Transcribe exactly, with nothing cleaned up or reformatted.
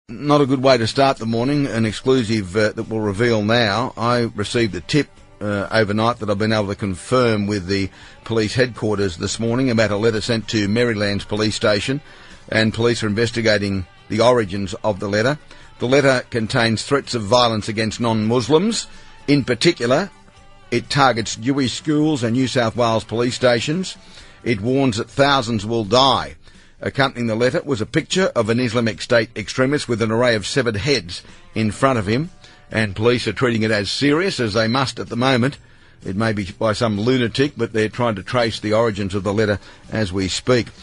Not a good way to start the morning, an exclusive uh, that we'll reveal now. I received a tip uh, overnight that I've been able to confirm with the police headquarters this morning about a letter sent to Merrylands Police Station, and police are investigating the origins of the letter. The letter contains threats of violence against non-Muslims. In particular, it targets Jewish schools and New South Wales police stations. It warns that thousands will die. Accompanying the letter was a picture of an Islamic State extremist with an array of severed heads in front of him, and police are treating it as serious as they must at the moment. It may be by some lunatic, but they're trying to trace the origins of the letter as we speak.